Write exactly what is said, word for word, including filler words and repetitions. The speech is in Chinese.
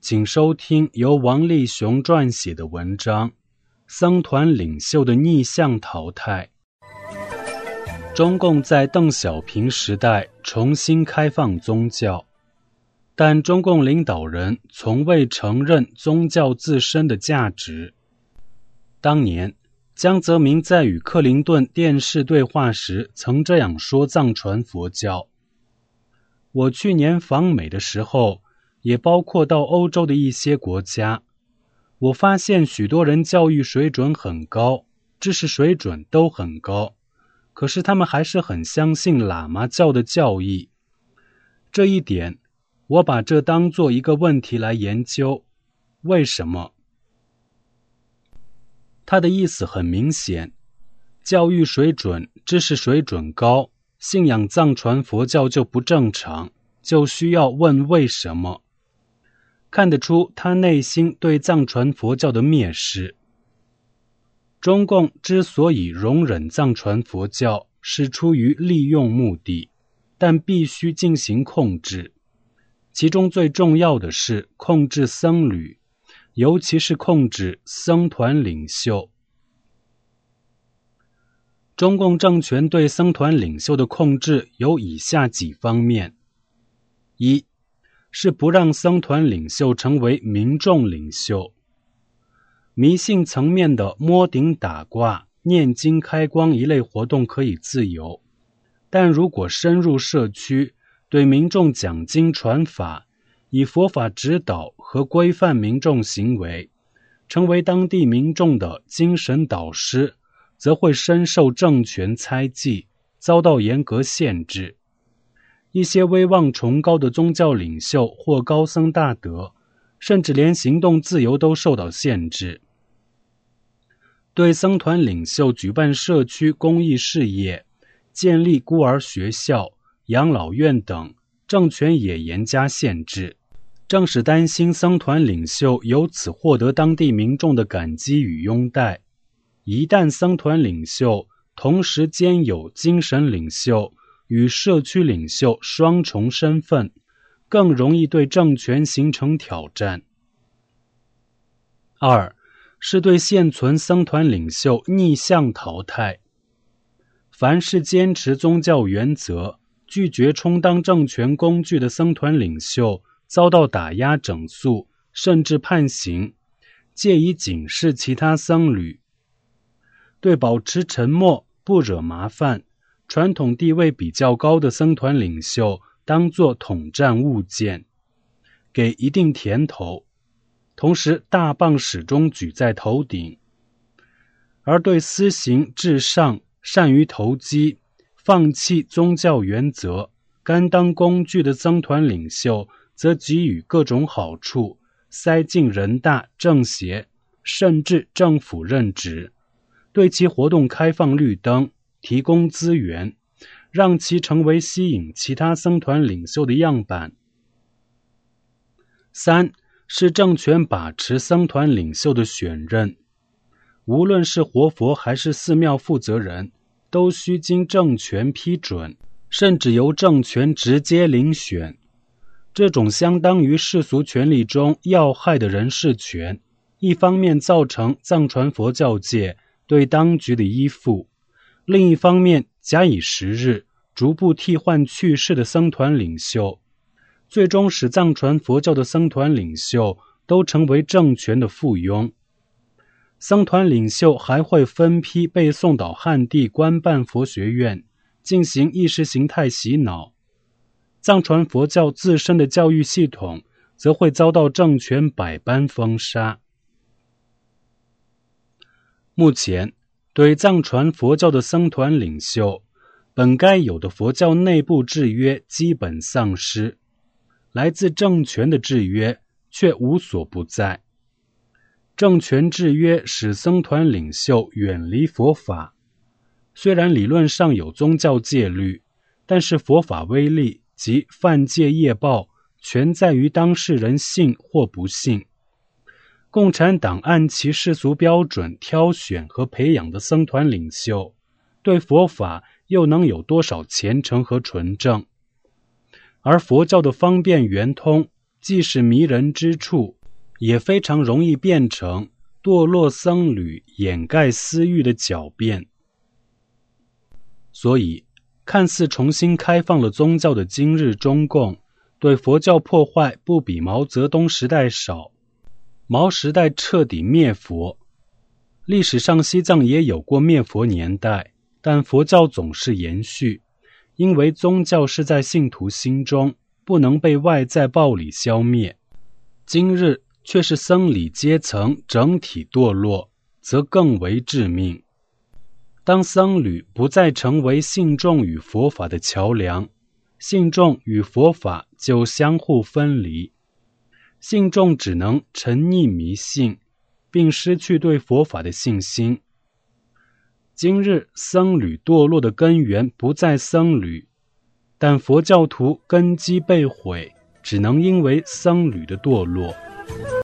请收听由王立雄撰写的文章《僧团领袖的逆向淘汰》。中共在邓小平时代重新开放宗教，但中共领导人从未承认宗教自身的价值。当年，江泽民在与克林顿电视对话时曾这样说藏传佛教。我去年访美的时候，也包括到欧洲的一些国家，我发现许多人教育水准很高，知识水准都很高，可是他们还是很相信喇嘛教的教义。这一点，我把这当作一个问题来研究，为什么？他的意思很明显，教育水准、知识水准高，信仰藏传佛教就不正常，就需要问为什么。看得出他内心对藏传佛教的蔑视。中共之所以容忍藏传佛教，是出于利用目的，但必须进行控制。其中最重要的是控制僧侣，尤其是控制僧团领袖。中共政权对僧团领袖的控制有以下几方面：一是不让僧团领袖成为民众领袖。迷信层面的摸顶打卦、念经开光一类活动可以自由，但如果深入社区，对民众讲经传法，以佛法指导和规范民众行为，成为当地民众的精神导师，则会深受政权猜忌，遭到严格限制。一些威望崇高的宗教领袖或高僧大德，甚至连行动自由都受到限制。对僧团领袖举办社区公益事业、建立孤儿学校、养老院等，政权也严加限制。正是担心僧团领袖由此获得当地民众的感激与拥戴。一旦僧团领袖同时兼有精神领袖与社区领袖双重身份，更容易对政权形成挑战。二是对现存僧团领袖逆向淘汰。凡是坚持宗教原则、拒绝充当政权工具的僧团领袖，遭到打压整肃，甚至判刑，借以警示其他僧侣。对保持沉默、不惹麻烦、传统地位比较高的僧团领袖当作统战物件，给一定甜头，同时大棒始终举在头顶。而对私行至上、善于投机、放弃宗教原则、甘当工具的僧团领袖，则给予各种好处，塞进人大、政协，甚至政府任职，对其活动开放绿灯，提供资源，让其成为吸引其他僧团领袖的样板。三是政权把持僧团领袖的选任。无论是活佛还是寺庙负责人，都需经政权批准，甚至由政权直接遴选。这种相当于世俗权力中要害的人事权，一方面造成藏传佛教界对当局的依附，另一方面假以时日，逐步替换去世的僧团领袖，最终使藏传佛教的僧团领袖都成为政权的附庸。僧团领袖还会分批被送到汉地官办佛学院，进行意识形态洗脑。藏传佛教自身的教育系统则会遭到政权百般封杀。目前，对藏传佛教的僧团领袖，本该有的佛教内部制约基本丧失，来自政权的制约却无所不在。政权制约使僧团领袖远离佛法，虽然理论上有宗教戒律，但是佛法威力及犯戒业报全在于当事人信或不信。共产党按其世俗标准挑选和培养的僧团领袖，对佛法又能有多少虔诚和纯正？而佛教的方便圆通， 既是迷人之处，也非常容易变成堕落僧侣掩盖私欲的狡辩。所以，看似重新开放了宗教的今日中共，对佛教破坏不比毛泽东时代少。毛时代彻底灭佛，历史上西藏也有过灭佛年代，但佛教总是延续，因为宗教是在信徒心中，不能被外在暴力消灭。今日却是僧侣阶层整体堕落，则更为致命。当僧侣不再成为信众与佛法的桥梁，信众与佛法就相互分离，信众只能沉溺迷信，并失去对佛法的信心。今日僧侣堕落的根源不在僧侣，但佛教徒根基被毁，只能因为僧侣的堕落。